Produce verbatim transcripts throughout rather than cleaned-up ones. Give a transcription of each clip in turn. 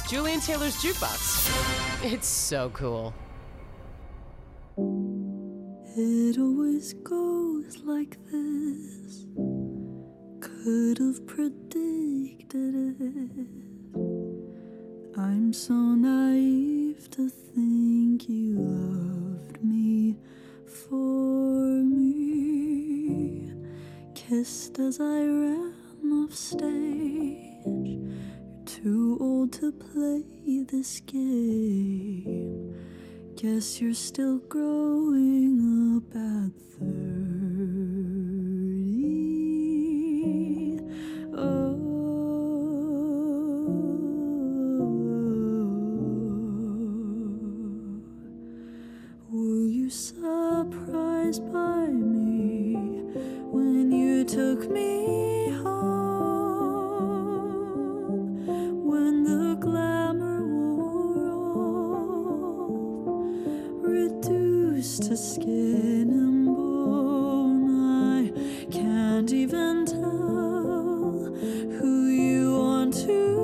Julian Taylor's Jukebox. It's so cool. It always goes like this. Could have predicted it. I'm so naive to think you loved me for me. Kissed as I ran off stage. You're too old to play this game. Guess you're still growing up at thirty. Oh, were you surprised by me when you took me home? When the glamour wore off, reduced to skin and bone, I can't even tell who you want to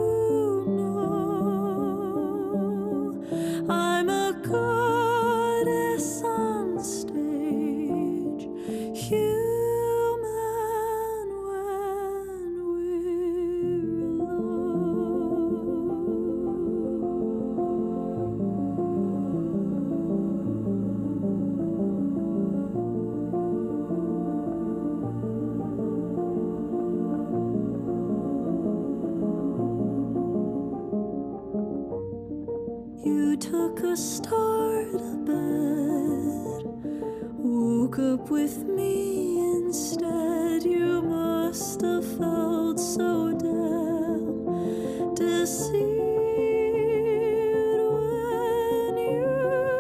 know. I'm a goddess on stage, human when we're You took a star to bed, woke up with me instead. You must have felt so damn deceived when you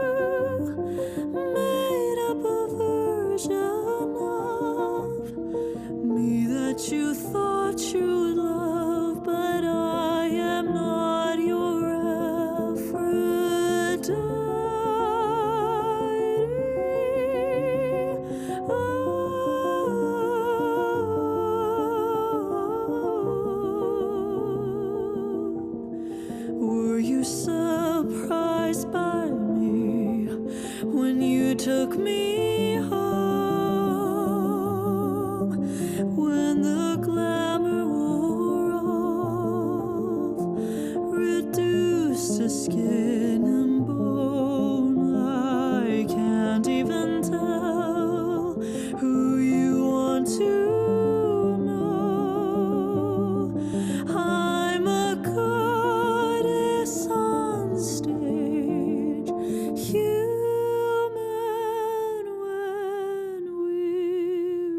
made up a version of me that you thought you'd love, but I am not your Aphrodite. Were you surprised by me when you took me home? When the glamour wore off, reduced to skin and bone, I can't even tell who you want to know. I'm a goddess on stage, human when we're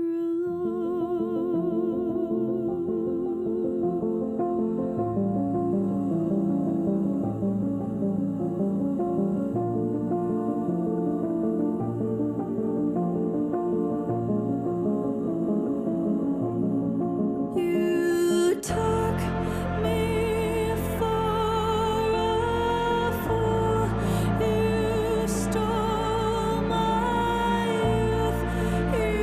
alone. You took me for a fool. You stole my youth. You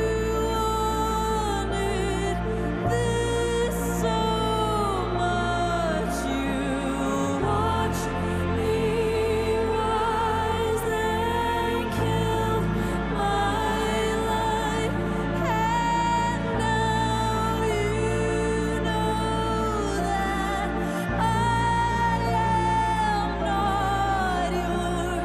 wanted this so much. You watched me rise, then killed my life, and now you know that I am not your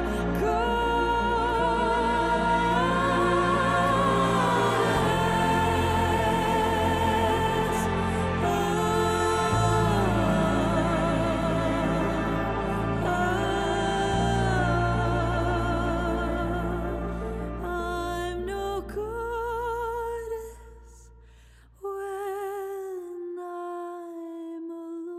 goddess. I'm no goddess when I'm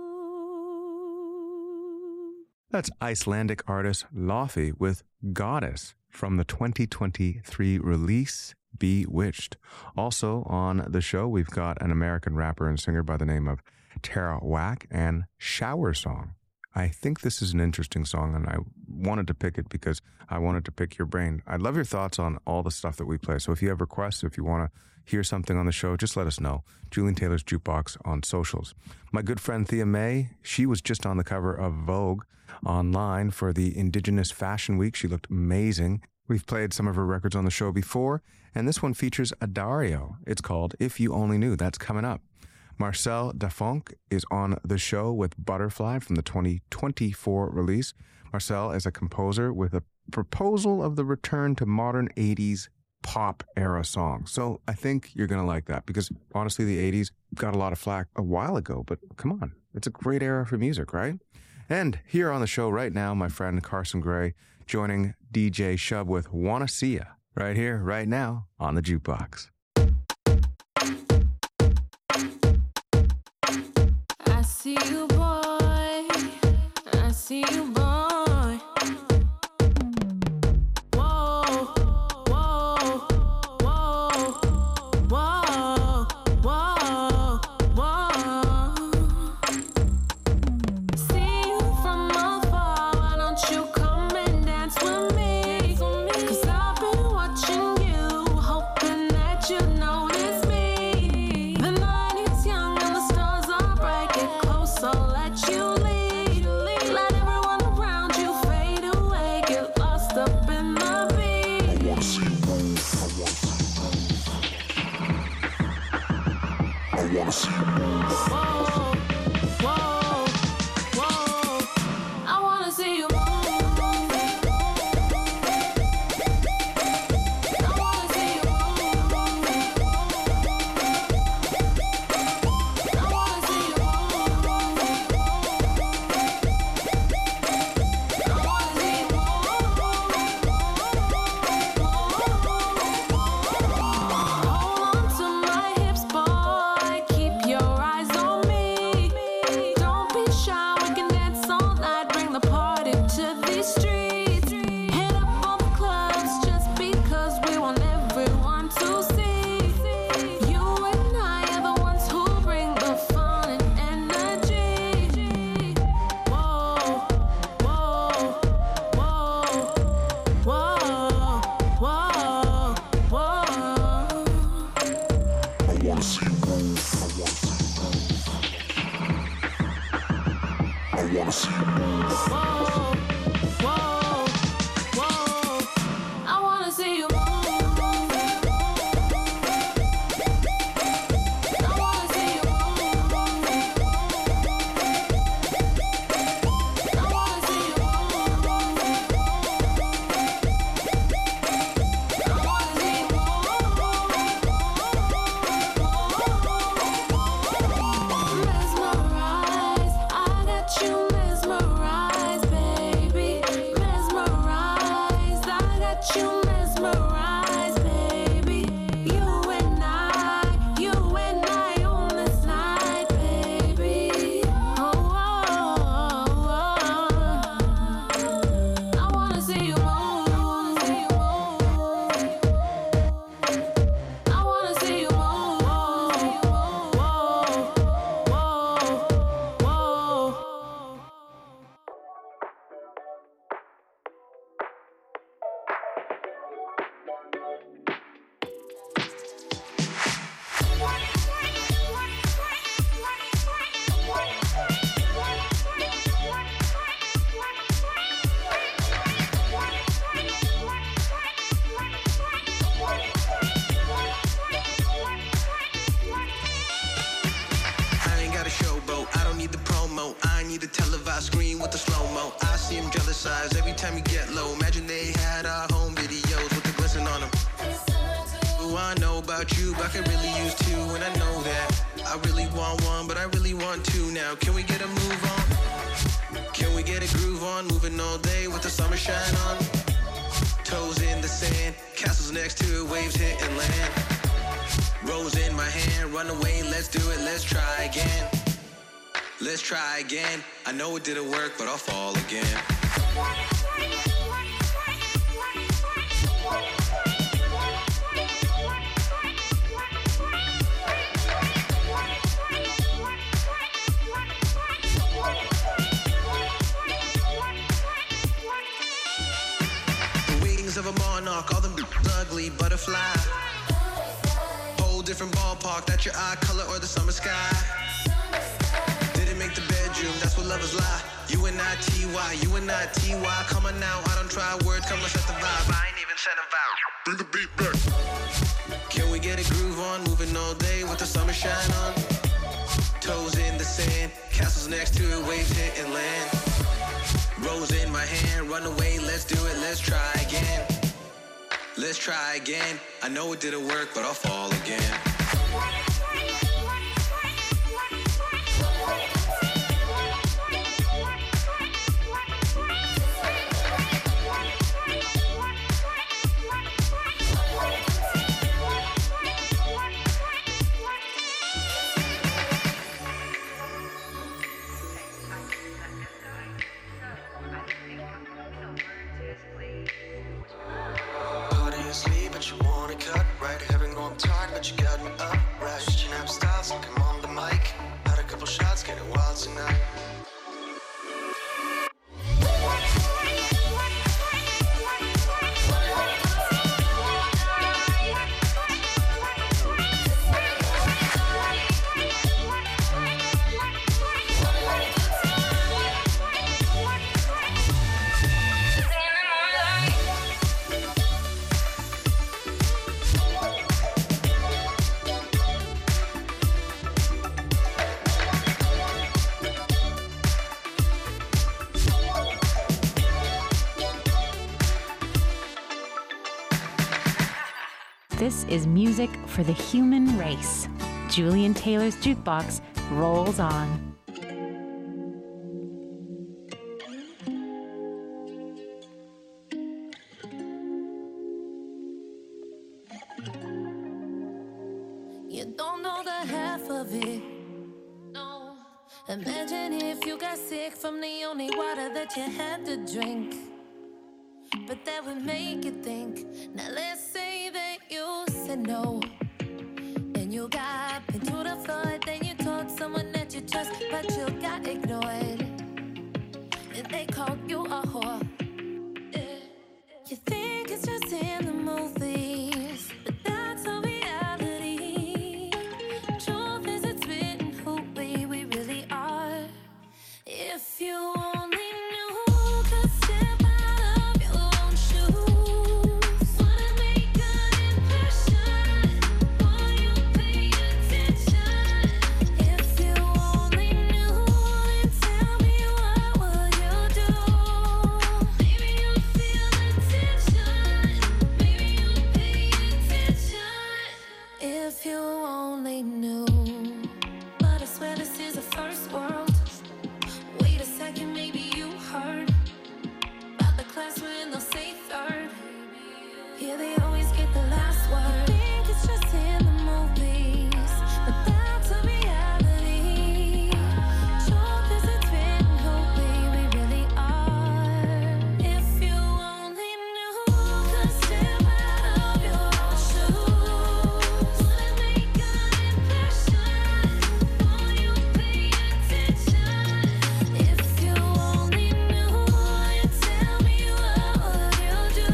alone. That's Icelandic artist Lofi with Goddess from the twenty twenty-three release Bewitched. Also on the show, we've got an American rapper and singer by the name of Tara Wack and Shower Song. I think this is an interesting song, and I wanted to pick it because I wanted to pick your brain. I'd love your thoughts on all the stuff that we play. So if you have requests, if you want to hear something on the show, just let us know. Julian Taylor's Jukebox on socials. My good friend Thea May, she was just on the cover of Vogue online for the Indigenous Fashion Week. She looked amazing. We've played some of her records on the show before, and this one features Addario. It's called If You Only Knew. That's coming up. Marcel Dafonk is on the show with Butterfly from the twenty twenty-four release. Marcel is a composer with a proposal of the return to modern eighties pop era songs. So I think you're going to like that because honestly, the eighties got a lot of flack a while ago, but come on, it's a great era for music, right? And here on the show right now, my friend Carson Gray joining D J Shub with Wanna See Ya right here, right now on the Jukebox. I see you, boy. I see you, boy. Whoa, whoa, whoa, whoa, whoa, whoa. See you from afar. Why don't you come and dance with me? 'Cause I've been watching you, hoping that you notice me. The night is young and the stars are bright. Get close, I'll let you lead. Let everyone around you fade away. Get lost up in the beat. I wanna see you move. I wanna see you move. Whoa, whoa, whoa. I wanna see you move. I wanna see you move. I wanna see you move. I wanna see you Hold on to my hips, boy. Keep your eyes on me. Don't be shy, we can dance all night. Bring the party to these streets. Hit up all the clubs just because we want everyone to see. You and I are the ones who bring the fun and energy. Whoa, whoa, whoa, whoa, whoa, whoa. I wanna see you move. I wanna see you move. Whoa, whoa, whoa. I wanna see you move. I wanna see you move. I wanna see you move. I wanna see you Mesmerized, I got you mesmerized, baby. Mesmerized, I got you mesmerized, baby. You and I, you and I on this night, baby. Oh, oh, oh, oh. I wanna see you move. I wanna see you move. Whoa, whoa, whoa. I ain't got a showboat, I don't need the promo. I need a televised screen with the slow-mo. I see them jealous eyes every time you get low. Imagine they had our home videos with the glisten on them. Ooh, I know about you, but I could really use two, and I know that. I really want one, but I really want two now. Can we get a move on? Can we get a groove on? Moving all day with the summer shine on. Toes in the sand, castles next to it, waves hitting land. Rose in my hand, run away, let's do it, let's try again. Let's try again. I know it didn't work, but I'll fall again. mark, all them ugly butterfly. Whole different ballpark, that's your eye color or the summer sky. Didn't make the bedroom, that's what lovers lie. You and I T Y, you and I T Y. Come on now, I don't try words, come let's set the vibe. I ain't even said a vowel. Bring the beat back. Can we get a groove on, moving all day with the summer shine on? Toes in the sand, castles next to it, waves hitting land. Rose in my hand, run away, let's do it, let's try again. Let's try again. I know it didn't work, but I'll fall again. But you got me up, right? Switching up styles, like I'm on the mic. Had a couple shots, getting wild tonight. This is music for the human race. Julian Taylor's Jukebox rolls on. You don't know the half of it. No. Imagine if you got sick from the only water that you had to drink. But that would make you think. Now let's say that you said no, and you got into the flood. Then you told someone that you trust, but you got ignored, and they called you a whore. You think it's just in the movies, but that's a reality. Truth is it's written who we, we really are. If you only knew, could step out of your own shoes. Wanna make an impression, will you pay attention? If you only knew, then tell me what will you do? Maybe you'll feel the tension, maybe you'll pay attention. If you only knew. But I swear this is a first world. Wait a second, maybe you heard about the class when they'll say third. Yeah, they always get the last word. Think it's just in the movies, but that's a reality. Truth is it's written who we, we really are. If you only knew, could step out of your own shoes. Wanna make an impression, will you pay attention? If you only knew, then tell me what would you do?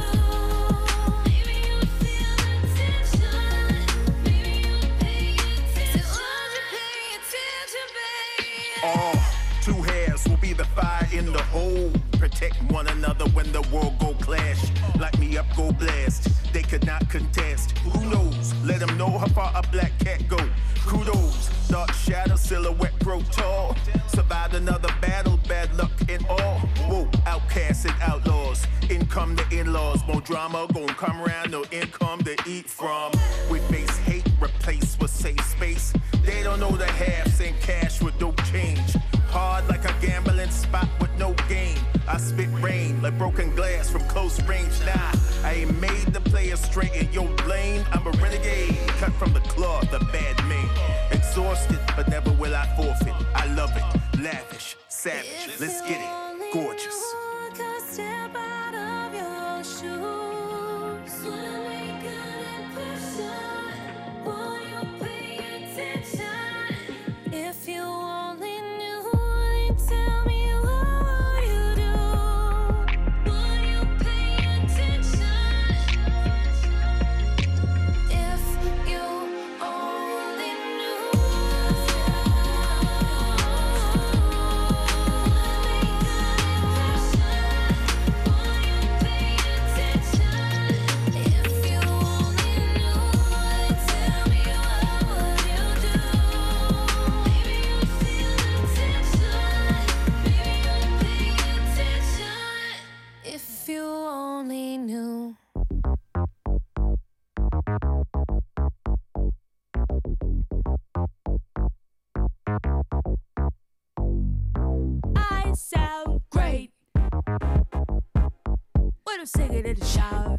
Maybe you'd feel the tension, maybe you'd pay attention. So would you pay attention, babe? All two halves will be the fire in the hole. Protect one another when the world go clash. Light me up, go blast. They could not contest. Who knows? Let them know how far a black cat go. Kudos. Dark shadow silhouette grow tall. Survived another battle, bad luck in all. Whoa, outcasts and outlaws. In come the in-laws. More drama gon' come around, no income to eat from. We face hate, replace with safe space. They don't know the halves and cash with no change. Hard like a gambling spot with no game. I spit rain like broken glass from close range. Nah, I ain't made the players straight in your lane. I'm a renegade, cut from the cloth, the bad man. Exhausted, but never will I forfeit. I love it, lavish, savage. Let's get it, gorgeous. Could step out of your shoes. Wanna make an impression, will you pay attention? If you only knew, then tell me what will you do? Will you pay attention? a cigarette in the shower.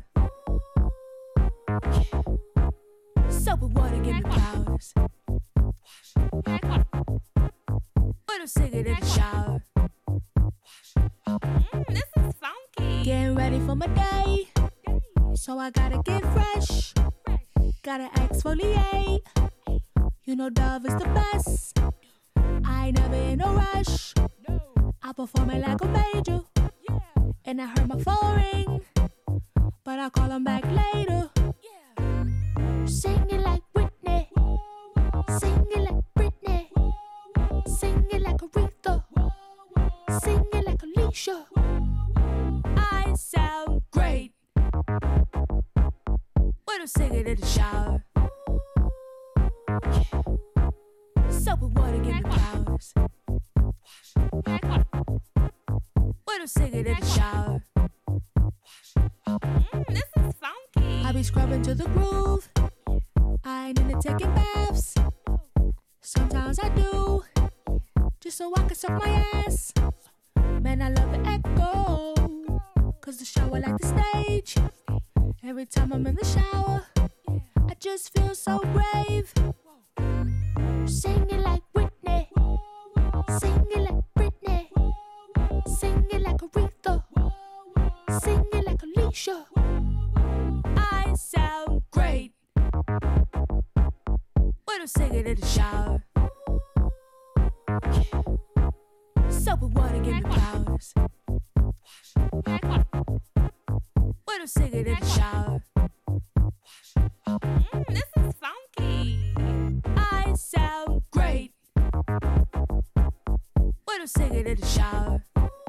Soap and water give me powers. Put a cigarette in the shower. Mm, this is funky. Getting ready for my day, so I gotta get fresh. Gotta exfoliate. You know Dove is the best. I ain't never in a rush. I perform it like a major. And I heard my phone ring, but I'll call him back later. Sing it like Whitney. Sing it like Britney. Sing it like Aretha. Sing it like Alicia. I sound great. When I'm singing in the shower. Soap and water give me powers. When I'm singing in the shower. Mm, this is funky. I be scrubbing to the groove. I ain't into taking baths. Sometimes I do, just so I can suck my ass. Man, I love the echo, cause the shower like the stage. Every time I'm in the shower, I just feel so brave. Sing it like Whitney. Sing it like Britney. Sing it like Aretha. Sing it like Alicia. I sound great when I'm singing in the shower. Soap and water give me powers. When I'm singing in the shower. Mm, this is funky. I sound great when I'm singing in the shower.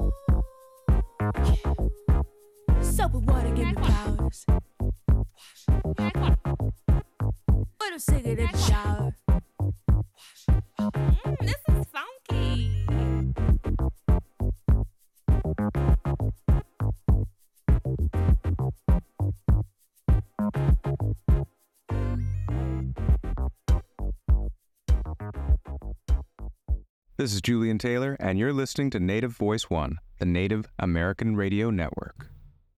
Soap and water give me powers. When I'm singing in the shower. Mm, this is funky. This is Julian Taylor, and you're listening to Native Voice One, the Native American Radio Network.